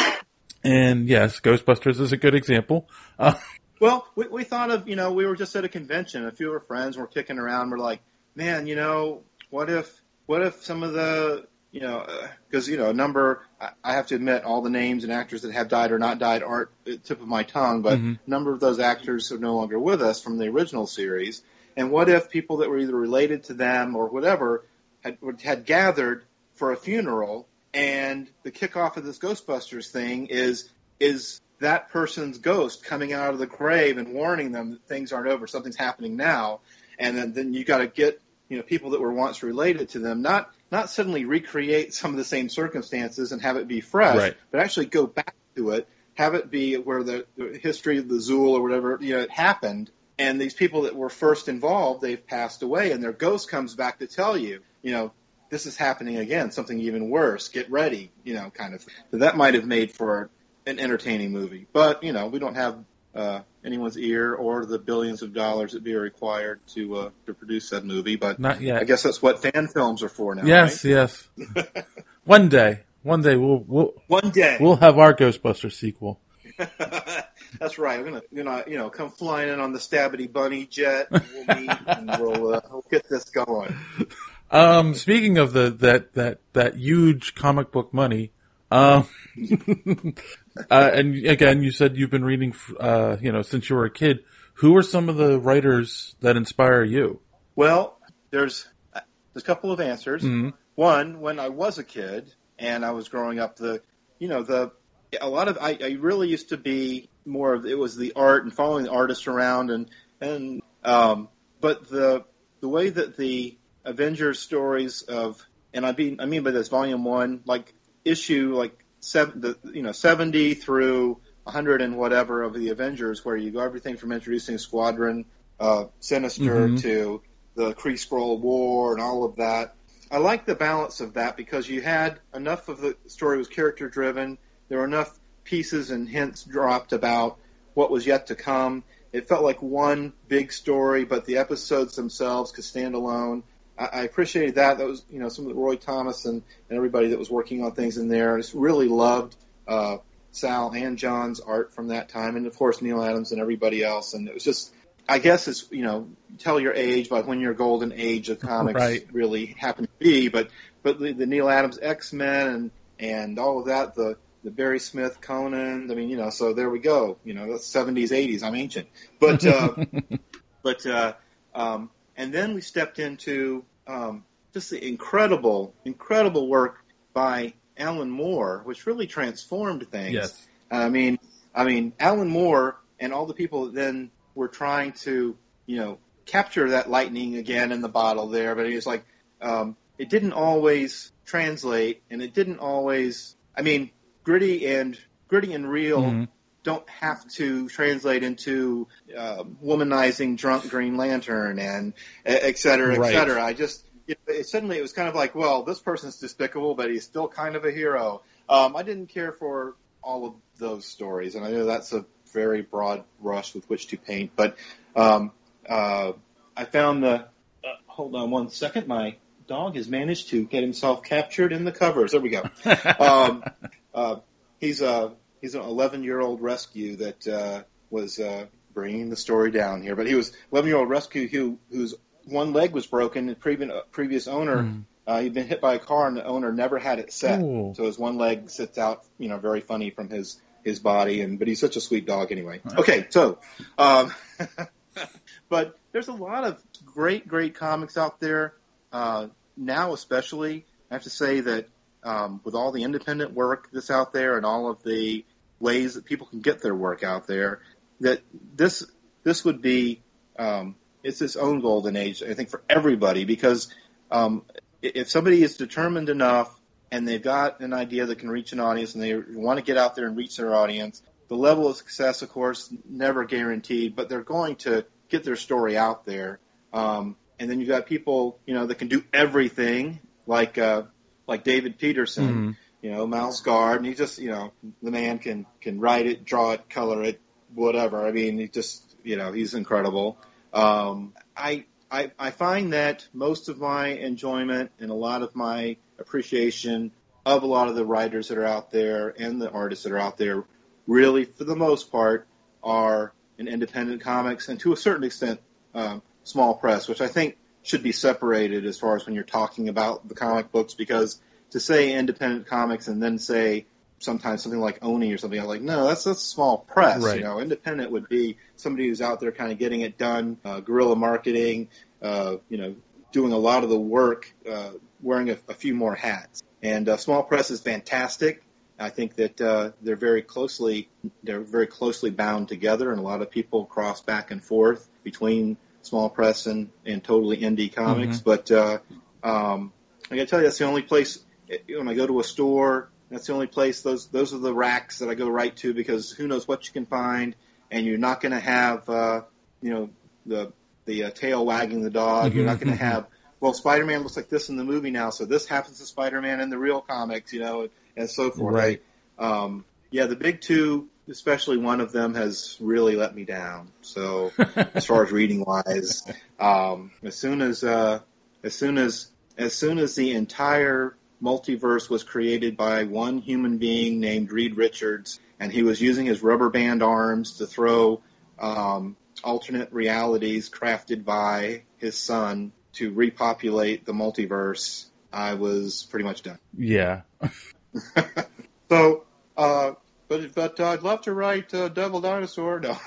and yes, Ghostbusters is a good example. Uh, Well, we, we thought of, you know, we were just at a convention. A few of our friends were kicking around. We're like, man, you know, what if, what if some of the, you know, because, uh, you know, a number, I, I have to admit, all the names and actors that have died or not died aren't at the tip of my tongue, but Mhm. a number of those actors are no longer with us from the original series. And what if people that were either related to them or whatever had, had gathered for a funeral, and the kickoff of this Ghostbusters thing is is that person's ghost coming out of the grave and warning them that things aren't over, something's happening now, and then, then you got to get you know people that were once related to them, not not suddenly recreate some of the same circumstances and have it be fresh, Right. but actually go back to it, have it be where the, the history of the Zool or whatever you know it happened, and these people that were first involved, they've passed away, and their ghost comes back to tell you, you know, this is happening again, something even worse, get ready, you know, kind of thing. So that might have made for an entertaining movie. But, you know, we don't have uh, anyone's ear or the billions of dollars that be required to uh, to produce that movie. But Not yet. I guess that's what fan films are for now, yes, right? yes. One day, one day we'll we'll One day. we'll have our Ghostbusters sequel. That's right. I'm gonna, you know, you know, come flying in on the Stabbity Bunny jet, and we'll meet, and we'll, uh, we'll get this going. Um, speaking of the that that that huge comic book money, um, uh, and again, you said you've been reading, uh, you know, since you were a kid. Who are some of the writers that inspire you? Well, there's there's a couple of answers. Mhm. One, when I was a kid and I was growing up, the you know the a lot of I, I really used to be more of it was the art and following the artists around and and um, but the the way that the Avengers stories of and I mean I mean by this volume one like issue like seven the you know seventy through a hundred and whatever of the Avengers, where you go everything from introducing Squadron uh, Sinister Mhm. to the Kree Skrull War and all of that. I like the balance of that because you had enough of the story was character driven. There were enough pieces and hints dropped about what was yet to come. It felt like one big story, but the episodes themselves could stand alone. I, I appreciated that. That was, you know, some of the Roy Thomas and, and everybody that was working on things in there. I just really loved uh, Sal and John's art from that time, and of course Neil Adams and everybody else. And it was just, I guess it's, you know, tell your age by when your golden age of comics Right. really happened to be. But but the, the Neil Adams X-Men and and all of that, the the Barry Smith Conan. I mean, you know, so there we go. You know, that's seventies, eighties. I'm ancient, but uh, but uh, um, and then we stepped into um, just the incredible, incredible work by Alan Moore, which really transformed things. Yes. I mean, I mean, Alan Moore and all the people that then were trying to, you know, capture that lightning again in the bottle there, but it was like um, it didn't always translate, and it didn't always. I mean, gritty and gritty and real Mhm. don't have to translate into uh, womanizing drunk Green Lantern and et cetera, et Right. cetera. I just it, it, suddenly it was kind of like, well, this person's despicable, but he's still kind of a hero. Um, I didn't care for all of those stories, and I know that's a very broad brush with which to paint. But um, uh, I found the. Uh, hold on one second. My dog has managed to get himself captured in the covers. There we go. um, uh, he's a he's an eleven-year-old rescue that uh, was uh, bringing the story down here. But he was eleven-year-old rescue who whose one leg was broken. The previous previous owner. Mm. Uh, he'd been hit by a car, and the owner never had it set. Ooh. So his one leg sits out, you know, very funny from his, his body. And but he's such a sweet dog anyway. Okay, so, um, but there's a lot of great, great comics out there uh, now, especially. I have to say that um, with all the independent work that's out there and all of the ways that people can get their work out there, that this this would be um, it's its own golden age, I think, for everybody because. Um, If somebody is determined enough and they've got an idea that can reach an audience and they want to get out there and reach their audience, the level of success, of course, never guaranteed, but they're going to get their story out there. Um, and then you've got people, you know, that can do everything, like uh, like David Peterson, mm-hmm. you know, Mouse Guard, and he just, you know, the man can can write it, draw it, color it, whatever. I mean, he just, you know, he's incredible. Um, I. I, I find that most of my enjoyment and a lot of my appreciation of a lot of the writers that are out there and the artists that are out there really, for the most part, are in independent comics and to a certain extent um, small press, which I think should be separated as far as when you're talking about the comic books because to say independent comics and then say sometimes something like Oni or something, I'm like, no, that's that's small press. Right. You know, independent would be somebody who's out there kind of getting it done, uh, guerrilla marketing, uh, you know, doing a lot of the work, uh, wearing a, a few more hats. And uh, small press is fantastic. I think that uh, they're very closely they're very closely bound together, and a lot of people cross back and forth between small press and, and totally indie comics. Mm-hmm. But uh, um, I got to tell you, that's the only place when I go to a store. That's the only place. Those those are the racks that I go right to because who knows what you can find, and you're not going to have uh, you know the the uh, tail wagging the dog. You're not going to have well, Spider-Man looks like this in the movie now, so this happens to Spider-Man in the real comics, you know, and so forth. Right. Um, yeah, the big two, especially one of them, has really let me down. So as far as reading wise, um, as soon as uh, as soon as as soon as the entire multiverse was created by one human being named Reed Richards, and he was using his rubber band arms to throw um, alternate realities crafted by his son to repopulate the multiverse, I was pretty much done. Yeah. so, uh, but but uh, I'd love to write uh, Devil Dinosaur. No.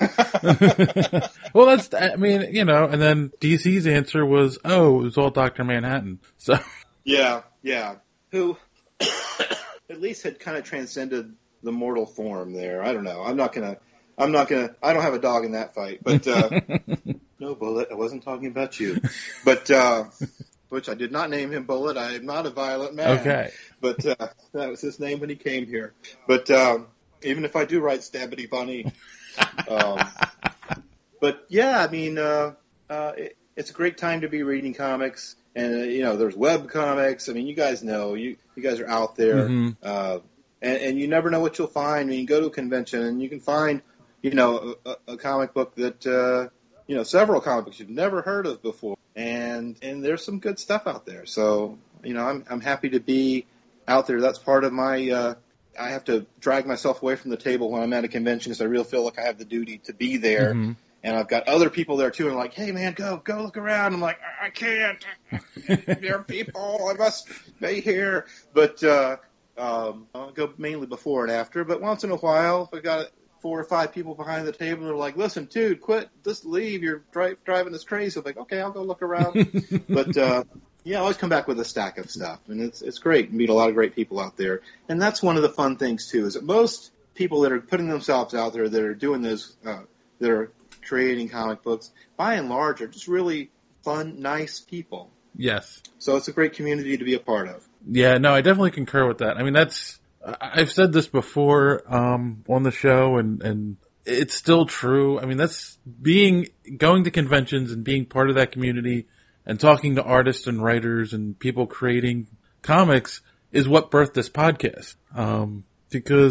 Well, that's, I mean, you know, and then D C's answer was, oh, it was all Doctor Manhattan. So. Yeah, yeah. Who at least had kind of transcended the mortal form there. I don't know. I'm not gonna. I'm not gonna. I don't have a dog in that fight. But uh, no, Bullet. I wasn't talking about you. But uh, which I did not name him Bullet. I am not a violent man. Okay. But uh, that was his name when he came here. But um, even if I do write Stabbity Bunny, um, but yeah, I mean, uh, uh, it, it's a great time to be reading comics. And, uh, you know, there's web comics. I mean, you guys know. You you guys are out there. Mm-hmm. Uh, and, and you never know what you'll find. I mean, you go to a convention and you can find, you know, a, a comic book that, uh, you know, several comic books you've never heard of before. And and there's some good stuff out there. So, you know, I'm I'm happy to be out there. That's part of my uh, – I have to drag myself away from the table when I'm at a convention because I really feel like I have the duty to be there. Mm-hmm. And I've got other people there, too, and like, hey, man, go, go look around. I'm like, I can't. There are people. I must be here. But uh, um, I'll go mainly before and after. But once in a while, if I've got four or five people behind the table, they're like, listen, dude, quit. Just leave. You're dri- driving us crazy. I'm like, okay, I'll go look around. But, uh, yeah, I always come back with a stack of stuff. And it's it's great. Meet a lot of great people out there. And that's one of the fun things, too, is that most people that are putting themselves out there that are doing this, uh, that are creating comic books, by and large, are just really fun, nice people. Yes. So it's a great community to be a part of. Yeah, no, I definitely concur with that. I mean, that's, I've said this before um, on the show, and, and it's still true. I mean, that's being, going to conventions and being part of that community and talking to artists and writers and people creating comics is what birthed this podcast. Um, because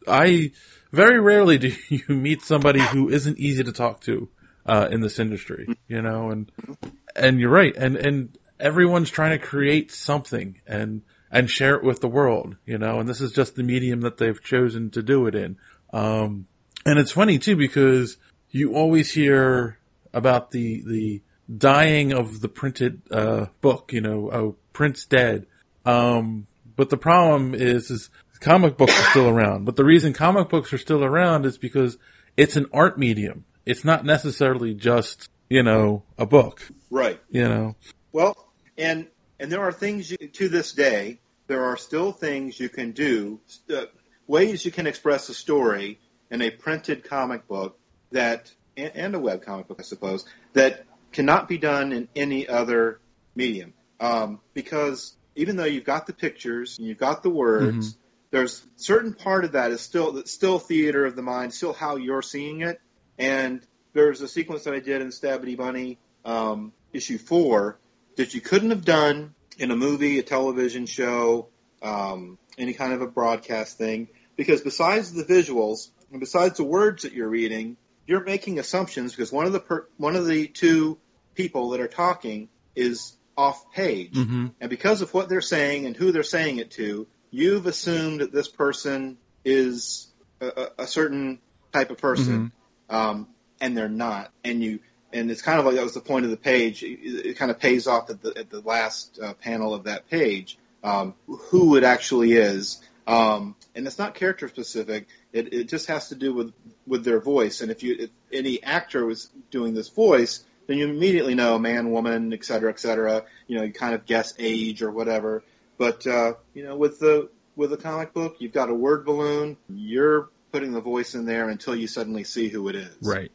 I very rarely do you meet somebody who isn't easy to talk to uh, in this industry, you know, and and you're right, and and everyone's trying to create something and and share it with the world, you know, and this is just the medium that they've chosen to do it in. Um, and it's funny too because you always hear about the the dying of the printed uh, book, you know, oh, print's dead. Um, but the problem is, is comic books are still around. But the reason comic books are still around is because it's an art medium. It's not necessarily just, you know, a book. Right. You know. Well, and and there are things you, to this day, there are still things you can do, uh, ways you can express a story in a printed comic book that, and, and a web comic book, I suppose, that cannot be done in any other medium. Um, because even though you've got the pictures and you've got the words, mm-hmm. there's certain part of that is still that's still theater of the mind, still how you're seeing it. And there's a sequence that I did in Stabity Bunny um, issue four that you couldn't have done in a movie, a television show, um, any kind of a broadcast thing, because besides the visuals and besides the words that you're reading, you're making assumptions because one of the per- one of the two people that are talking is off page, mm-hmm. and because of what they're saying and who they're saying it to, you've assumed that this person is a, a certain type of person, mm-hmm. um, and they're not. And you, and it's kind of like that was the point of the page. It, it kind of pays off at the at the last uh, panel of that page um, who it actually is, um, and it's not character specific. It, it just has to do with with their voice. And if you if any actor was doing this voice, then you immediately know man, woman, et cetera, et cetera. You know, you kind of guess age or whatever. But uh, you know, with the with a comic book, you've got a word balloon. You're putting the voice in there until you suddenly see who it is. Right.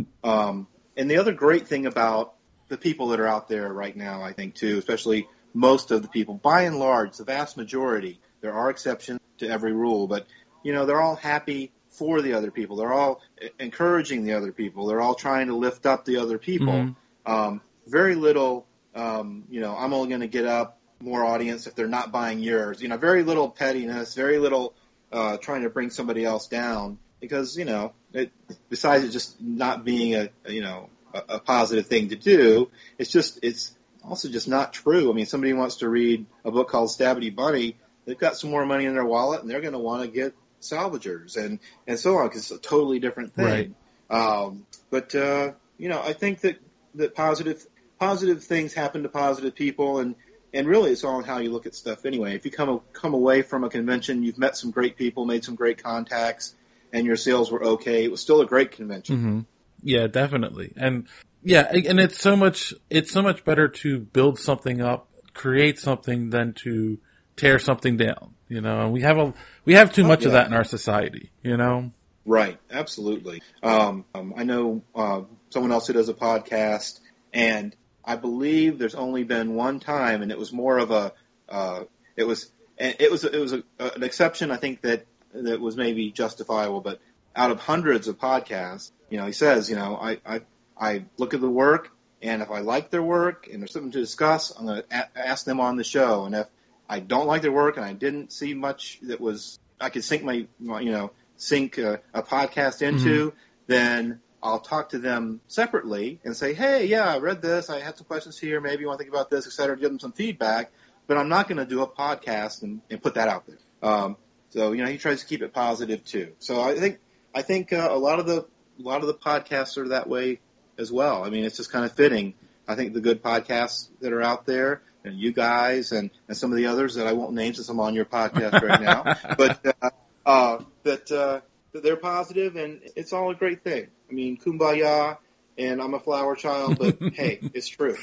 Um, and the other great thing about the people that are out there right now, I think too, especially most of the people, by and large, the vast majority, there are exceptions to every rule, but you know, they're all happy for the other people. They're all encouraging the other people. They're all trying to lift up the other people. Mm-hmm. Um, very little, um, you know, I'm only going to get up more audience if they're not buying yours. You know, very little pettiness, very little uh, trying to bring somebody else down because, you know, it, besides it just not being a, a you know, a, a positive thing to do, it's just, it's also just not true. I mean, somebody wants to read a book called Stabity Bunny, they've got some more money in their wallet and they're going to want to get salvagers and, and so on because it's a totally different thing. Right. Um, but, uh, you know, I think that, that positive positive things happen to positive people and, and really it's all on how you look at stuff anyway. If you come come away from a convention, you've met some great people, made some great contacts, and your sales were okay, it was still a great convention. Mm-hmm. Yeah, definitely. And yeah, and it's so much it's so much better to build something up, create something than to tear something down. You know, and we have a we have too oh, much yeah. of that in our society. You know, right? Absolutely. Um, um, I know uh, someone else who does a podcast, and I believe there's only been one time, and it was more of a uh, it was it was it was a, an exception. I think that that was maybe justifiable, but out of hundreds of podcasts, you know, he says, you know, I I, I look at the work, and if I like their work and there's something to discuss, I'm going to a- ask them on the show, and if I don't like their work and I didn't see much that was I could sink my, my you know sink a, a podcast into, mm-hmm. then I'll talk to them separately and say, hey, yeah, I read this, I had some questions here, maybe you want to think about this, et cetera, give them some feedback, but I'm not going to do a podcast and, and put that out there. Um, so you know he tries to keep it positive too. So I think I think uh, a lot of the a lot of the podcasts are that way as well. I mean, it's just kind of fitting. I think the good podcasts that are out there, and you guys, and, and some of the others that I won't name since I'm on your podcast right now, but uh, uh, that, uh, that they're positive, and it's all a great thing. I mean, kumbaya, and I'm a flower child, but hey, it's true.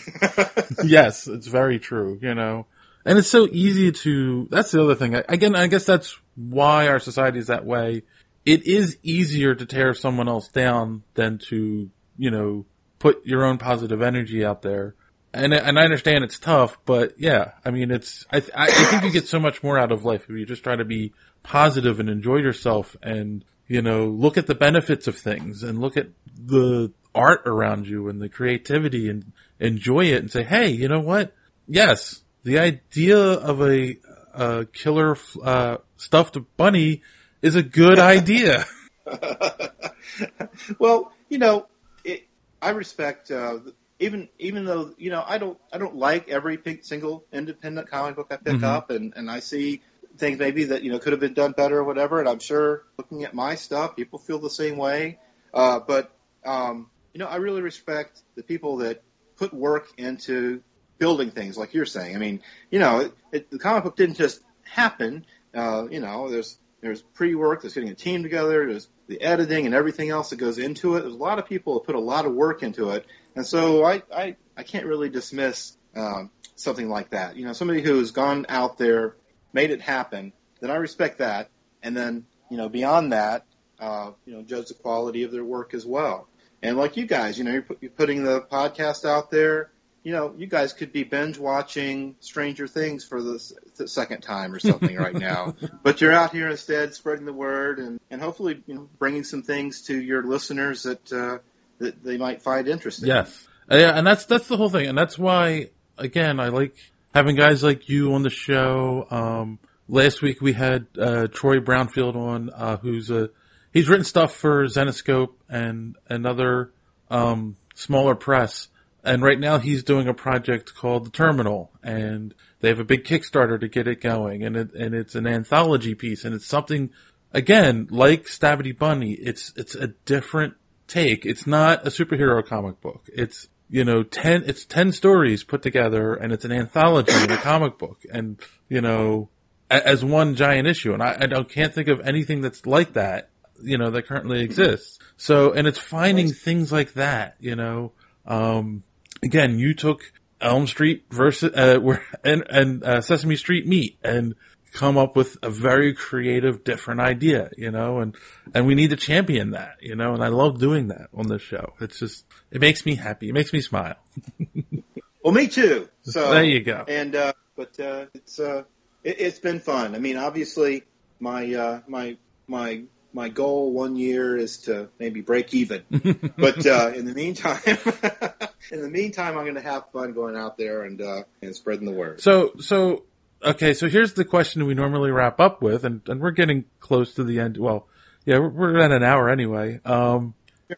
Yes, it's very true, you know. And it's so easy to, that's the other thing. Again, I guess that's why our society is that way. It is easier to tear someone else down than to, you know, put your own positive energy out there. And and I understand it's tough, but yeah, I mean, it's, I, I think you get so much more out of life if you just try to be positive and enjoy yourself and, you know, look at the benefits of things and look at the art around you and the creativity and enjoy it and say, hey, you know what? Yes, the idea of a, a killer, uh, stuffed bunny is a good idea. Well, you know, it, I respect uh, even even though you know I don't I don't like every single independent comic book I pick Mm-hmm. up, and, and I see things maybe that you know could have been done better or whatever. And I'm sure looking at my stuff, people feel the same way. Uh, but um, you know, I really respect the people that put work into building things, like you're saying. I mean, you know, it, it, the comic book didn't just happen. Uh, you know, there's there's pre-work, there's getting a team together, there's the editing and everything else that goes into it. There's a lot of people that put a lot of work into it, and so I I, I can't really dismiss um, something like that. You know, somebody who's gone out there, made it happen, then I respect that, and then you know beyond that, uh, you know, judge the quality of their work as well. And like you guys, you know, you're, put, you're putting the podcast out there. You know, you guys could be binge watching Stranger Things for the, s- the second time or something right now, but you're out here instead spreading the word and, and hopefully, you know, bringing some things to your listeners that uh, that they might find interesting. Yes. Uh, yeah, and that's that's the whole thing. And that's why, again, I like having guys like you on the show. Um, last week we had uh, Troy Brownfield on, uh, who's a he's written stuff for Zenoscope and another um, smaller press. And right now he's doing a project called The Terminal, and they have a big Kickstarter to get it going, and it, and it's an anthology piece, and it's something, again, like Stabity Bunny, it's, it's a different take. It's not a superhero comic book. It's, you know, ten, it's ten stories put together, and it's an anthology in a comic book, and, you know, a- as one giant issue, and I, I don't, can't think of anything that's like that, you know, that currently exists. So, and it's finding things like that, you know, um, again, you took Elm Street versus uh, where and and uh, Sesame Street meet and come up with a very creative, different idea, you know, and and we need to champion that, you know, and I love doing that on this show. It's just it makes me happy, it makes me smile. Well, me too. So There you go. And uh, but uh, it's uh, it, it's been fun. I mean, obviously, my uh, my my my goal one year is to maybe break even. But uh, in the meantime, in the meantime, I'm going to have fun going out there and uh, and spreading the word. So so okay, so here's the question we normally wrap up with, and, and we're getting close to the end. Well, yeah, we're, we're at an hour anyway. Um,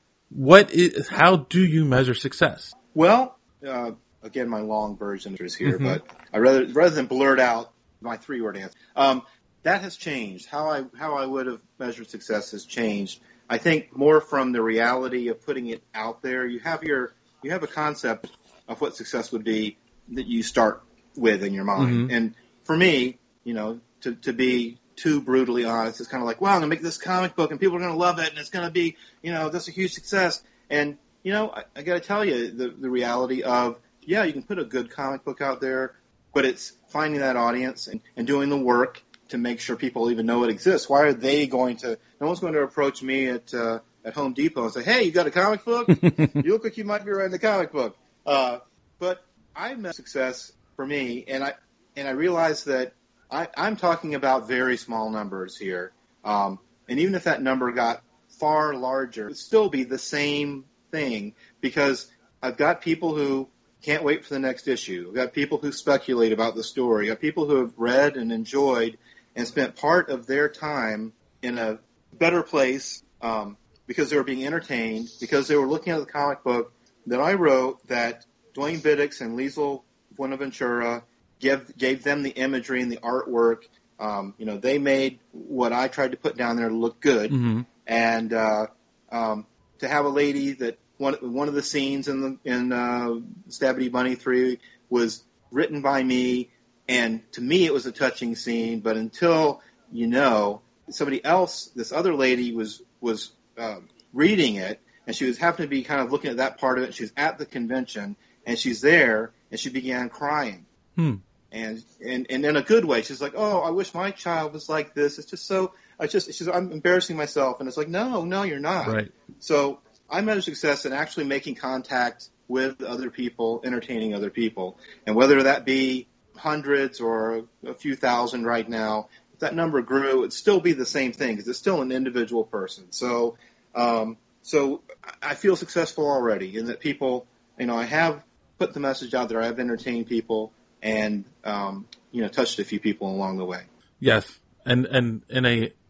what is how do you measure success? Well, uh, again, my long version is here, Mhm. but I rather rather than blurt out my three word answer. Um, that has changed. How I how I would have measured success has changed. I think more from the reality of putting it out there. You have your you have a concept of what success would be that you start with in your mind. Mhm. And for me, you know, to to be too brutally honest, it's kind of like, wow, I'm gonna make this comic book and people are gonna love it and it's gonna be, you know, this is a huge success. And you know, I, I got to tell you the the reality of yeah, you can put a good comic book out there, but it's finding that audience and, and doing the work to make sure people even know it exists. Why are they going to? No one's going to approach me at uh, at Home Depot and say, "Hey, you got a comic book? You look like you might be writing a comic book." Uh, but I met success for me, and I and I realized that I, I'm talking about very small numbers here. Um, and even if that number got far larger, it would still be the same thing because I've got people who can't wait for the next issue. I've got people who speculate about the story. I've got people who have read and enjoyed and spent part of their time in a better place um, because they were being entertained, because they were looking at the comic book that I wrote that Dwayne Biddix and Liesl Buenaventura gave, gave them the imagery and the artwork. Um, you know, they made what I tried to put down there to look good. Mm-hmm. And uh, um, to have a lady that one, one of the scenes in the in uh, Stabity Bunny three was written by me, and to me it was a touching scene. But until you know somebody else, this other lady was was um, reading it, and she was happened to be kind of looking at that part of it. She was at the convention, and she's there, and she began crying. Hmm. And, and and in a good way, she's like, "Oh, I wish my child was like this. It's just so. I just, she's, I'm embarrassing myself." And it's like, "No, no, you're not." Right. So I measure success in actually making contact with other people, entertaining other people, and whether that be hundreds or a few thousand right now, if that number grew, it'd still be the same thing because it's still an individual person. So, um, so I feel successful already in that people, you know, I have put the message out there. I have entertained people. And, um, you know, touched a few people along the way. Yes. And, and in a,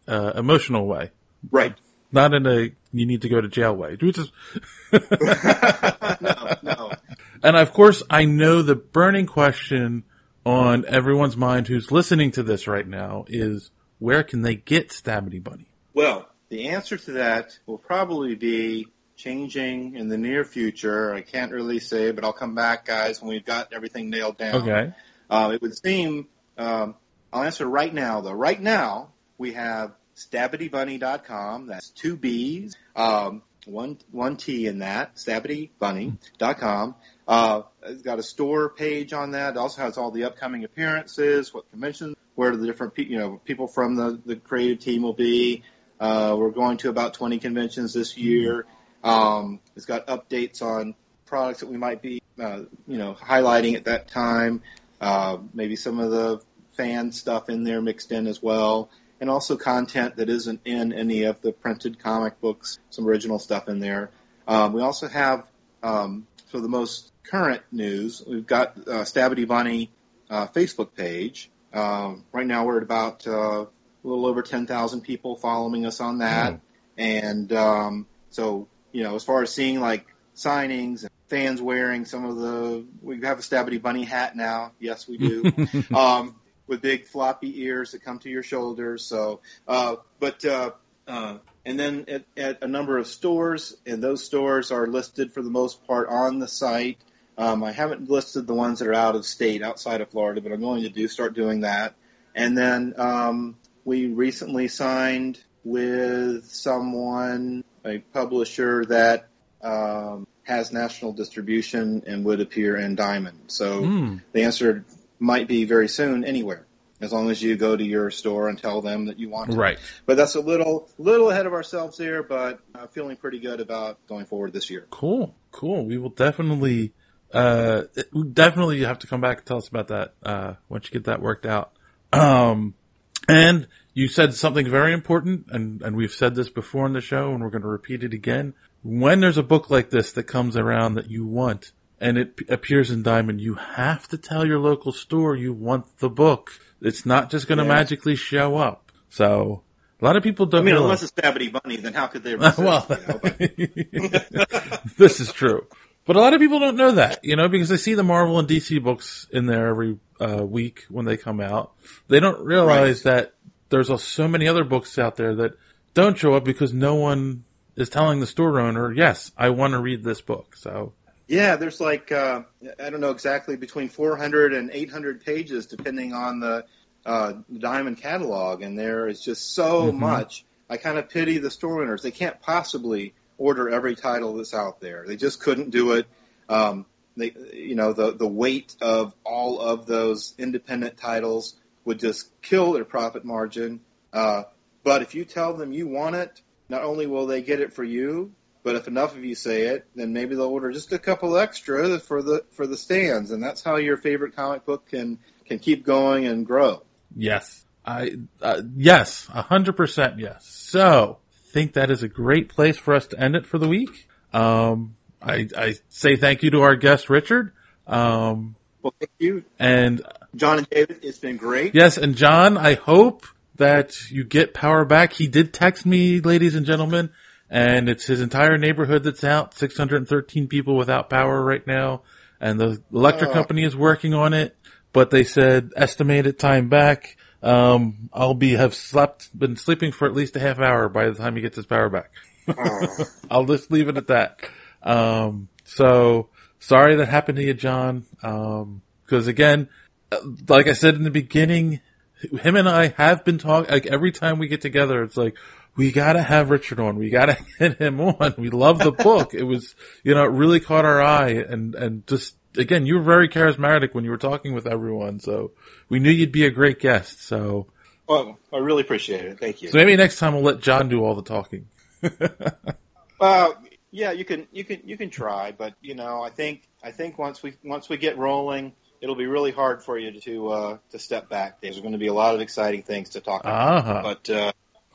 uh, emotional way. Right. Not in a you need to go to jail way. Do just no, no. And of course, I know the burning question on everyone's mind who's listening to this right now is, where can they get Stabity Bunny? Well, the answer to that will probably be changing in the near future. I can't really say, but I'll come back, guys, when we've got everything nailed down. Okay. Uh, it would seem, um, I'll answer right now, though. Right now, we have Stabity Bunny dot com. That's two B's, um, one one T in that, Stabity Bunny dot com. Uh, it's got a store page on that. It also has all the upcoming appearances, what conventions, where the different pe- you know people from the, the creative team will be. Uh, we're going to about twenty conventions this year. Um, it's got updates on products that we might be, uh, you know, highlighting at that time. Uh, maybe some of the fan stuff in there mixed in as well. And also content that isn't in any of the printed comic books, some original stuff in there. Um, we also have, um, for the most current news, we've got uh, Stabity Bunny uh, Facebook page. Um, right now we're at about uh, a little over ten thousand people following us on that. Mm. And um, so, you know, as far as seeing like signings and fans wearing some of the, we have a Stabity Bunny hat now. Yes, we do. um, with big floppy ears that come to your shoulders. So, uh, but, uh, uh, and then at, at a number of stores, and those stores are listed for the most part on the site. Um, I haven't listed the ones that are out of state, outside of Florida, but I'm going to do start doing that. And then um, we recently signed with someone, a publisher that um, has national distribution and would appear in Diamond. So mm. the answer might be very soon anywhere, as long as you go to your store and tell them that you want to. Right. But that's a little little ahead of ourselves there, but uh, feeling pretty good about going forward this year. Cool, cool. We will definitely, uh, definitely have to come back and tell us about that uh, once you get that worked out. Um, and you said something very important, and, and we've said this before in the show, and we're going to repeat it again. When there's a book like this that comes around that you want, and it p- appears in Diamond, you have to tell your local store you want the book. It's not just going to yeah. magically show up. So a lot of people don't. I mean, realize. Unless it's Stabity Bunny, then how could they resist? Well, you know, this is true. But a lot of people don't know that, you know, because they see the Marvel and D C books in there every uh, week when they come out. They don't realize right. that there's a, so many other books out there that don't show up because no one is telling the store owner, yes, I want to read this book. So. Yeah, there's like, uh, I don't know exactly, between four hundred and eight hundred pages, depending on the uh, Diamond catalog, and there is just so mm-hmm. much. I kind of pity the store owners. They can't possibly order every title that's out there. They just couldn't do it. Um, they, you know, the, the weight of all of those independent titles would just kill their profit margin. Uh, but if you tell them you want it, not only will they get it for you, but if enough of you say it, then maybe they'll order just a couple extra for the for the stands, and that's how your favorite comic book can can keep going and grow. Yes, I uh, yes, a hundred percent yes. So, I think that is a great place for us to end it for the week. Um, I, I say thank you to our guest Richard. Um, well, thank you, and John and David. It's been great. Yes, and John, I hope that you get power back. He did text me, ladies and gentlemen. And it's his entire neighborhood that's out, six hundred thirteen people without power right now. And the electric oh. company is working on it, but they said estimated time back. Um, I'll be, have slept, been sleeping for at least a half hour by the time he gets his power back. Oh. I'll just leave it at that. Um, so sorry that happened to you, John. Um, cause again, like I said in the beginning, him and I have been talking, like every time we get together, it's like, we gotta have Richard on. We gotta get him on. We love the book. It was, you know, it really caught our eye, and, and just, again, you were very charismatic when you were talking with everyone, so we knew you'd be a great guest, so. Well, I really appreciate it. Thank you. So maybe next time we'll let John do all the talking. uh, yeah, you can, you can, you can try, but, you know, I think, I think once we, once we get rolling, it'll be really hard for you to, uh, to step back. There's going to be a lot of exciting things to talk about, uh-huh. but, uh,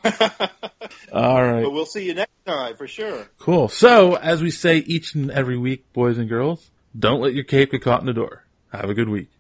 all right. But we'll see you next time for sure. Cool. So, as we say each and every week, boys and girls, don't let your cape get caught in the door. Have a good week.